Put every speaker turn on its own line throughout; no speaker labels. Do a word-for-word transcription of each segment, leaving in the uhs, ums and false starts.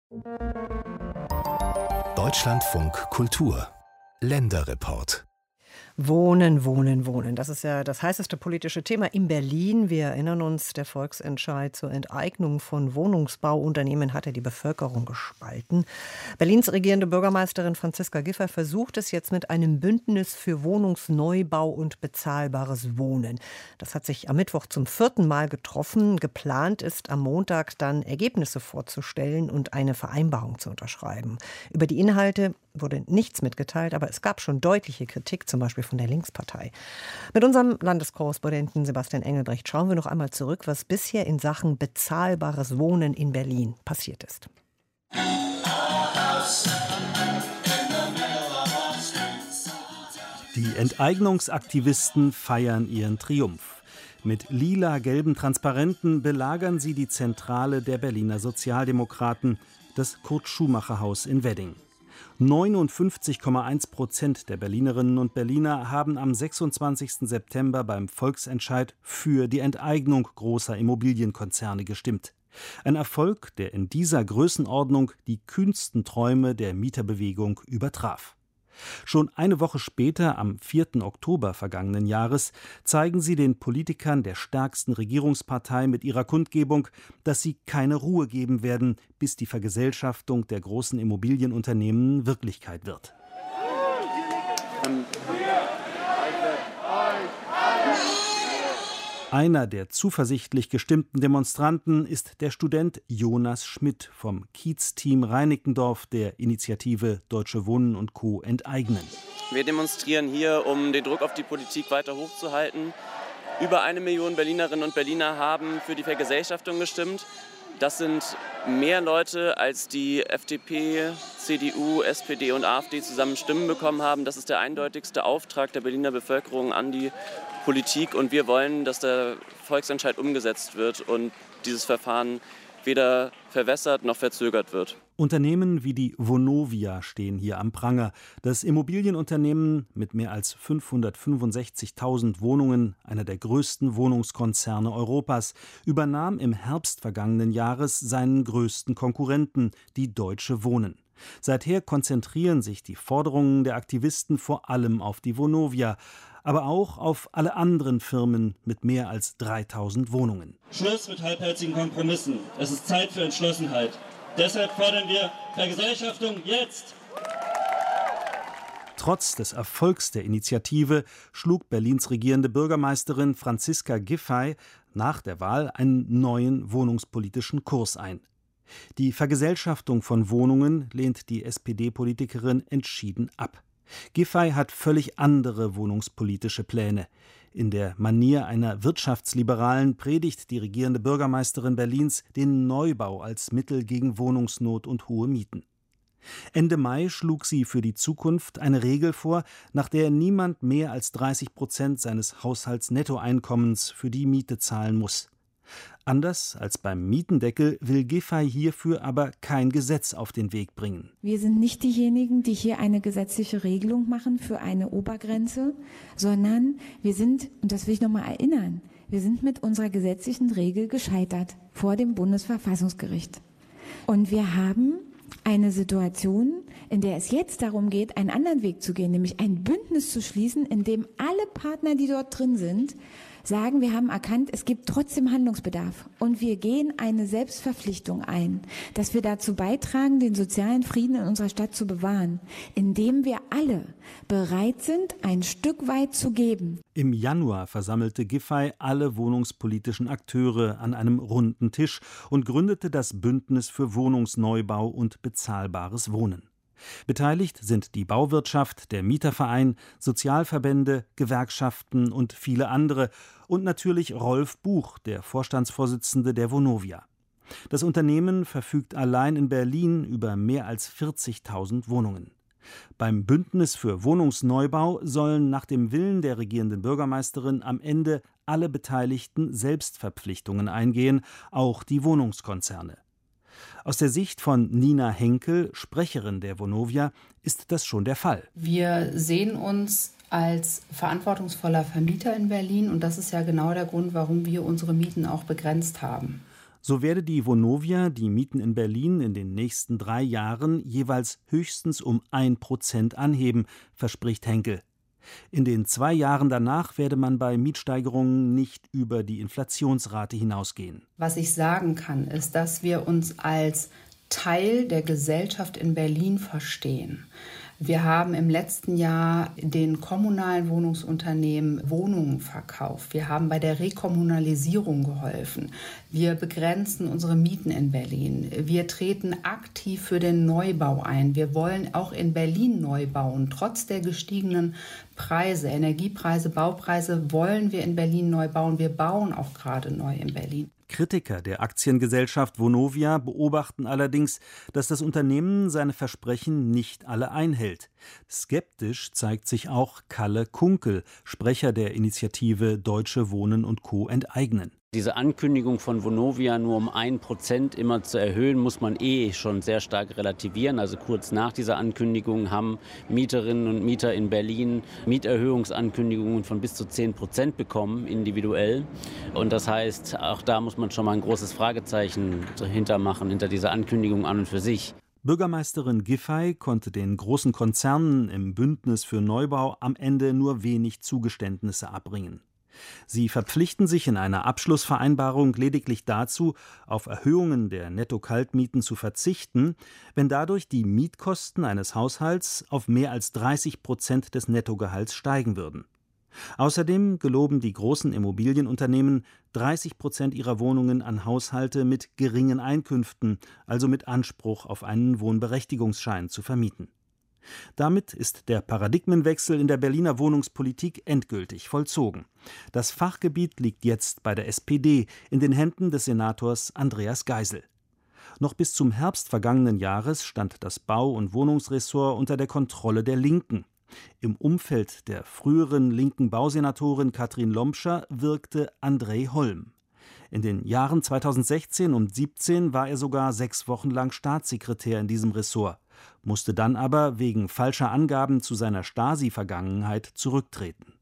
Deutschlandfunk Kultur Länderreport.
Wohnen, Wohnen, Wohnen. Das ist ja das heißeste politische Thema in Berlin. Wir erinnern uns, der Volksentscheid zur Enteignung von Wohnungsbauunternehmen hatte die Bevölkerung gespalten. Berlins regierende Bürgermeisterin Franziska Giffey versucht es jetzt mit einem Bündnis für Wohnungsneubau und bezahlbares Wohnen. Das hat sich am Mittwoch zum vierten Mal getroffen. Geplant ist, am Montag dann Ergebnisse vorzustellen und eine Vereinbarung zu unterschreiben. Über die Inhalte wurde nichts mitgeteilt, aber es gab schon deutliche Kritik, zum Beispiel von der Linkspartei. Mit unserem Landeskorrespondenten Sebastian Engelbrecht schauen wir noch einmal zurück, was bisher in Sachen bezahlbares Wohnen in Berlin passiert ist.
Die Enteignungsaktivisten feiern ihren Triumph. Mit lila-gelben Transparenten belagern sie die Zentrale der Berliner Sozialdemokraten, das Kurt-Schumacher-Haus in Wedding. neunundfünfzig Komma eins Prozent der Berlinerinnen und Berliner haben am sechsundzwanzigsten September beim Volksentscheid für die Enteignung großer Immobilienkonzerne gestimmt. Ein Erfolg, der in dieser Größenordnung die kühnsten Träume der Mieterbewegung übertraf. Schon eine Woche später, am vierten Oktober vergangenen Jahres, zeigen sie den Politikern der stärksten Regierungspartei mit ihrer Kundgebung, dass sie keine Ruhe geben werden, bis die Vergesellschaftung der großen Immobilienunternehmen Wirklichkeit wird. Einer der zuversichtlich gestimmten Demonstranten ist der Student Jonas Schmidt vom Kiez-Team Reinickendorf der Initiative Deutsche Wohnen und Co. enteignen.
Wir demonstrieren hier, um den Druck auf die Politik weiter hochzuhalten. Über eine Million Berlinerinnen und Berliner haben für die Vergesellschaftung gestimmt. Das sind mehr Leute, als die F D P, C D U, S P D und AfD zusammen Stimmen bekommen haben. Das ist der eindeutigste Auftrag der Berliner Bevölkerung an die Politik. Und wir wollen, dass der Volksentscheid umgesetzt wird und dieses Verfahren weder verwässert noch verzögert wird.
Unternehmen wie die Vonovia stehen hier am Pranger. Das Immobilienunternehmen mit mehr als fünfhundertfünfundsechzigtausend Wohnungen, einer der größten Wohnungskonzerne Europas, übernahm im Herbst vergangenen Jahres seinen größten Konkurrenten, die Deutsche Wohnen. Seither konzentrieren sich die Forderungen der Aktivisten vor allem auf die Vonovia, aber auch auf alle anderen Firmen mit mehr als dreitausend Wohnungen.
Schluss mit halbherzigen Kompromissen. Es ist Zeit für Entschlossenheit. Deshalb fordern wir Vergesellschaftung jetzt!
Trotz des Erfolgs der Initiative schlug Berlins regierende Bürgermeisterin Franziska Giffey nach der Wahl einen neuen wohnungspolitischen Kurs ein. Die Vergesellschaftung von Wohnungen lehnt die S P D-Politikerin entschieden ab. Giffey hat völlig andere wohnungspolitische Pläne. In der Manier einer Wirtschaftsliberalen predigt die regierende Bürgermeisterin Berlins den Neubau als Mittel gegen Wohnungsnot und hohe Mieten. Ende Mai schlug sie für die Zukunft eine Regel vor, nach der niemand mehr als dreißig Prozent seines Haushaltsnettoeinkommens für die Miete zahlen muss. Anders als beim Mietendeckel will Giffey hierfür aber kein Gesetz auf den Weg bringen.
Wir sind nicht diejenigen, die hier eine gesetzliche Regelung machen für eine Obergrenze, sondern wir sind, und das will ich noch mal erinnern, wir sind mit unserer gesetzlichen Regel gescheitert vor dem Bundesverfassungsgericht. Und wir haben eine Situation, in der es jetzt darum geht, einen anderen Weg zu gehen, nämlich ein Bündnis zu schließen, in dem alle Partner, die dort drin sind, sagen, wir haben erkannt, es gibt trotzdem Handlungsbedarf und wir gehen eine Selbstverpflichtung ein, dass wir dazu beitragen, den sozialen Frieden in unserer Stadt zu bewahren, indem wir alle bereit sind, ein Stück weit zu geben.
Im Januar versammelte Giffey alle wohnungspolitischen Akteure an einem runden Tisch und gründete das Bündnis für Wohnungsneubau und bezahlbares Wohnen. Beteiligt sind die Bauwirtschaft, der Mieterverein, Sozialverbände, Gewerkschaften und viele andere und natürlich Rolf Buch, der Vorstandsvorsitzende der Vonovia. Das Unternehmen verfügt allein in Berlin über mehr als vierzigtausend Wohnungen. Beim Bündnis für Wohnungsneubau sollen nach dem Willen der regierenden Bürgermeisterin am Ende alle Beteiligten Selbstverpflichtungen eingehen, auch die Wohnungskonzerne. Aus der Sicht von Nina Henkel, Sprecherin der Vonovia, ist das schon der Fall.
Wir sehen uns als verantwortungsvoller Vermieter in Berlin und das ist ja genau der Grund, warum wir unsere Mieten auch begrenzt haben.
So werde die Vonovia die Mieten in Berlin in den nächsten drei Jahren jeweils höchstens um ein Prozent anheben, verspricht Henkel. In den zwei Jahren danach werde man bei Mietsteigerungen nicht über die Inflationsrate hinausgehen.
Was ich sagen kann, ist, dass wir uns als Teil der Gesellschaft in Berlin verstehen. Wir haben im letzten Jahr den kommunalen Wohnungsunternehmen Wohnungen verkauft. Wir haben bei der Rekommunalisierung geholfen. Wir begrenzen unsere Mieten in Berlin. Wir treten aktiv für den Neubau ein. Wir wollen auch in Berlin neu bauen. Trotz der gestiegenen Preise, Energiepreise, Baupreise, wollen wir in Berlin neu bauen. Wir bauen auch gerade neu in Berlin.
Kritiker der Aktiengesellschaft Vonovia beobachten allerdings, dass das Unternehmen seine Versprechen nicht alle einhält. Skeptisch zeigt sich auch Kalle Kunkel, Sprecher der Initiative Deutsche Wohnen und Co. enteignen.
Diese Ankündigung von Vonovia nur um ein Prozent immer zu erhöhen, muss man eh schon sehr stark relativieren. Also kurz nach dieser Ankündigung haben Mieterinnen und Mieter in Berlin Mieterhöhungsankündigungen von bis zu zehn Prozent bekommen, individuell. Und das heißt, auch da muss man schon mal ein großes Fragezeichen hintermachen, hinter dieser Ankündigung an und für sich.
Bürgermeisterin Giffey konnte den großen Konzernen im Bündnis für Neubau am Ende nur wenig Zugeständnisse abbringen. Sie verpflichten sich in einer Abschlussvereinbarung lediglich dazu, auf Erhöhungen der Netto-Kaltmieten zu verzichten, wenn dadurch die Mietkosten eines Haushalts auf mehr als dreißig Prozent des Nettogehalts steigen würden. Außerdem geloben die großen Immobilienunternehmen, dreißig Prozent ihrer Wohnungen an Haushalte mit geringen Einkünften, also mit Anspruch auf einen Wohnberechtigungsschein, zu vermieten. Damit ist der Paradigmenwechsel in der Berliner Wohnungspolitik endgültig vollzogen. Das Fachgebiet liegt jetzt bei der S P D in den Händen des Senators Andreas Geisel. Noch bis zum Herbst vergangenen Jahres stand das Bau- und Wohnungsressort unter der Kontrolle der Linken. Im Umfeld der früheren linken Bausenatorin Katrin Lombscher wirkte André Holm. In den Jahren zweitausendsechzehn und siebzehn war er sogar sechs Wochen lang Staatssekretär in diesem Ressort, musste dann aber wegen falscher Angaben zu seiner Stasi-Vergangenheit zurücktreten.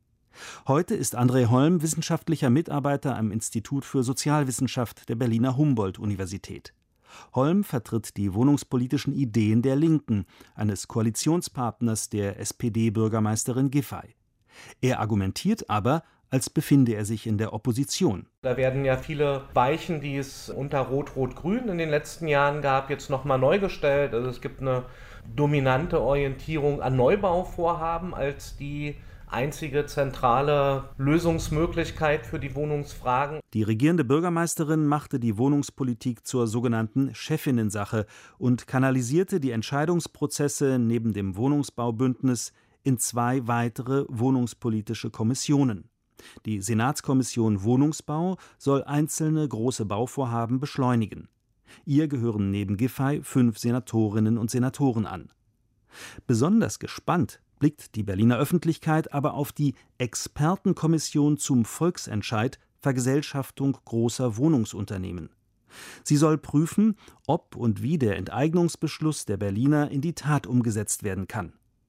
Heute ist André Holm wissenschaftlicher Mitarbeiter am Institut für Sozialwissenschaft der Berliner Humboldt-Universität. Holm vertritt die wohnungspolitischen Ideen der Linken, eines Koalitionspartners der S P D-Bürgermeisterin Giffey. Er argumentiert aber, als befinde er sich in der Opposition.
Da werden ja viele Weichen, die es unter Rot-Rot-Grün in den letzten Jahren gab, jetzt nochmal neu gestellt. Also es gibt eine dominante Orientierung an Neubauvorhaben als die einzige zentrale Lösungsmöglichkeit für die Wohnungsfragen.
Die regierende Bürgermeisterin machte die Wohnungspolitik zur sogenannten Chefinnensache und kanalisierte die Entscheidungsprozesse neben dem Wohnungsbaubündnis in zwei weitere wohnungspolitische Kommissionen. Die Senatskommission Wohnungsbau soll einzelne große Bauvorhaben beschleunigen. Ihr gehören neben Giffey fünf Senatorinnen und Senatoren an. Besonders gespannt blickt die Berliner Öffentlichkeit aber auf die Expertenkommission zum Volksentscheid Vergesellschaftung großer Wohnungsunternehmen. Sie soll prüfen, ob und wie der Enteignungsbeschluss der Berliner in die Tat umgesetzt werden kann.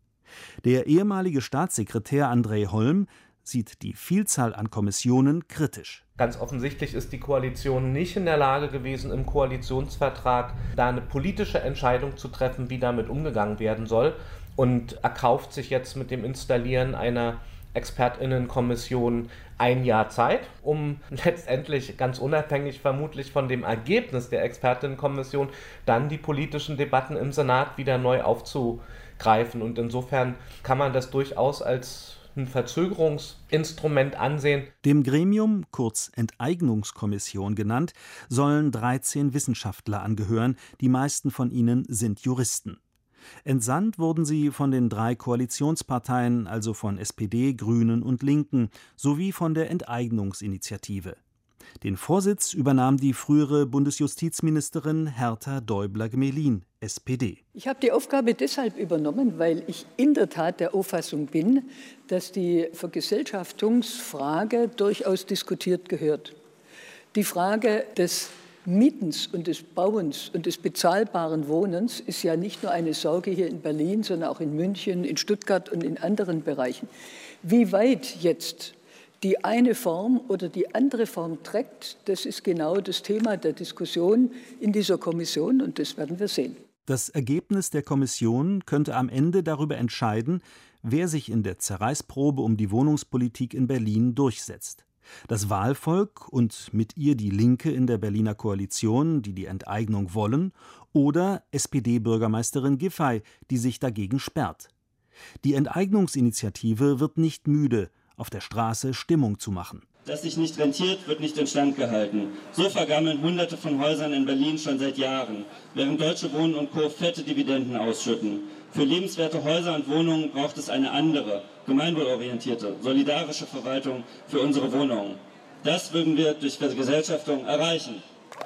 Der ehemalige Staatssekretär André Holm sieht die Vielzahl an Kommissionen kritisch.
Ganz offensichtlich ist die Koalition nicht in der Lage gewesen, im Koalitionsvertrag da eine politische Entscheidung zu treffen, wie damit umgegangen werden soll, und erkauft sich jetzt mit dem Installieren einer ExpertInnenkommission ein Jahr Zeit, um letztendlich ganz unabhängig vermutlich von dem Ergebnis der ExpertInnenkommission dann die politischen Debatten im Senat wieder neu aufzugreifen. Und insofern kann man das durchaus als ein Verzögerungsinstrument ansehen.
Dem Gremium, kurz Enteignungskommission genannt, sollen dreizehn Wissenschaftler angehören, die meisten von ihnen sind Juristen. Entsandt wurden sie von den drei Koalitionsparteien, also von S P D, Grünen und Linken, sowie von der Enteignungsinitiative. Den Vorsitz übernahm die frühere Bundesjustizministerin Herta Däubler-Gmelin, S P D.
Ich habe die Aufgabe deshalb übernommen, weil ich in der Tat der Auffassung bin, dass die Vergesellschaftungsfrage durchaus diskutiert gehört. Die Frage des Mietens und des Bauens und des bezahlbaren Wohnens ist ja nicht nur eine Sorge hier in Berlin, sondern auch in München, in Stuttgart und in anderen Bereichen. Wie weit jetzt die eine Form oder die andere Form trägt, das ist genau das Thema der Diskussion in dieser Kommission und das werden wir sehen.
Das Ergebnis der Kommission könnte am Ende darüber entscheiden, wer sich in der Zerreißprobe um die Wohnungspolitik in Berlin durchsetzt. Das Wahlvolk und mit ihr die Linke in der Berliner Koalition, die die Enteignung wollen, oder S P D-Bürgermeisterin Giffey, die sich dagegen sperrt. Die Enteignungsinitiative wird nicht müde, auf der Straße Stimmung zu machen.
Das sich nicht rentiert, wird nicht instand gehalten. So vergammeln Hunderte von Häusern in Berlin schon seit Jahren, während Deutsche Wohnen und Co. fette Dividenden ausschütten. Für lebenswerte Häuser und Wohnungen braucht es eine andere, gemeinwohlorientierte, solidarische Verwaltung für unsere Wohnungen. Das würden wir durch Vergesellschaftung erreichen.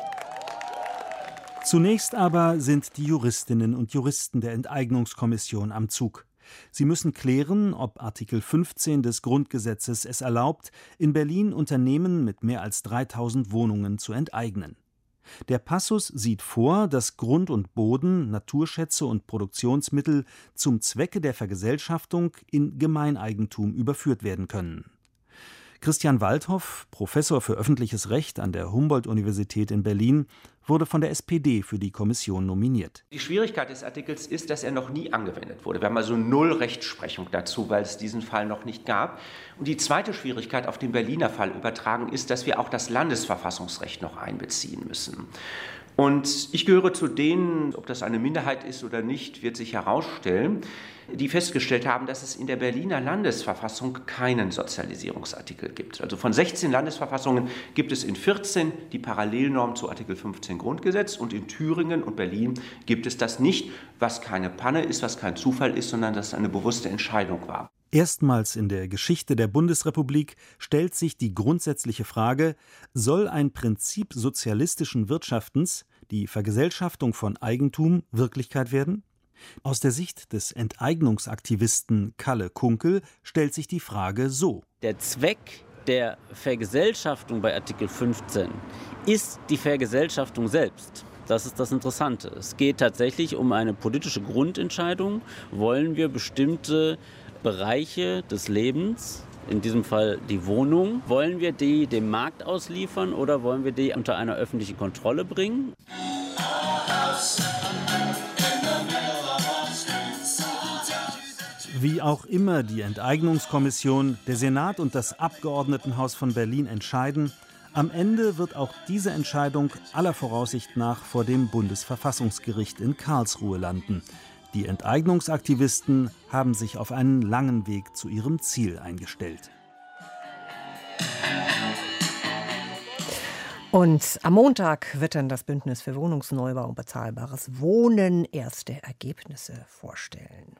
Zunächst aber sind die Juristinnen und Juristen der Enteignungskommission am Zug. Sie müssen klären, ob Artikel fünfzehn des Grundgesetzes es erlaubt, in Berlin Unternehmen mit mehr als dreitausend Wohnungen zu enteignen. Der Passus sieht vor, dass Grund und Boden, Naturschätze und Produktionsmittel zum Zwecke der Vergesellschaftung in Gemeineigentum überführt werden können. Christian Waldhoff, Professor für öffentliches Recht an der Humboldt-Universität in Berlin, wurde von der S P D für die Kommission nominiert.
Die Schwierigkeit des Artikels ist, dass er noch nie angewendet wurde. Wir haben also null Rechtsprechung dazu, weil es diesen Fall noch nicht gab. Und die zweite Schwierigkeit auf den Berliner Fall übertragen ist, dass wir auch das Landesverfassungsrecht noch einbeziehen müssen. Und ich gehöre zu denen, ob das eine Minderheit ist oder nicht, wird sich herausstellen, die festgestellt haben, dass es in der Berliner Landesverfassung keinen Sozialisierungsartikel gibt. Also von sechzehn Landesverfassungen gibt es in vierzehn die Parallelnorm zu Artikel fünfzehn Grundgesetz und in Thüringen und Berlin gibt es das nicht, was keine Panne ist, was kein Zufall ist, sondern das eine bewusste Entscheidung war.
Erstmals in der Geschichte der Bundesrepublik stellt sich die grundsätzliche Frage, soll ein Prinzip sozialistischen Wirtschaftens, die Vergesellschaftung von Eigentum, Wirklichkeit werden? Aus der Sicht des Enteignungsaktivisten Kalle Kunkel stellt sich die Frage so.
Der Zweck der Vergesellschaftung bei Artikel fünfzehn ist die Vergesellschaftung selbst. Das ist das Interessante. Es geht tatsächlich um eine politische Grundentscheidung. Wollen wir bestimmte Bereiche des Lebens, in diesem Fall die Wohnung, wollen wir die dem Markt ausliefern oder wollen wir die unter einer öffentlichen Kontrolle bringen?
Wie auch immer die Enteignungskommission, der Senat und das Abgeordnetenhaus von Berlin entscheiden, am Ende wird auch diese Entscheidung aller Voraussicht nach vor dem Bundesverfassungsgericht in Karlsruhe landen. Die Enteignungsaktivisten haben sich auf einen langen Weg zu ihrem Ziel eingestellt.
Und am Montag wird dann das Bündnis für Wohnungsneubau und bezahlbares Wohnen erste Ergebnisse vorstellen.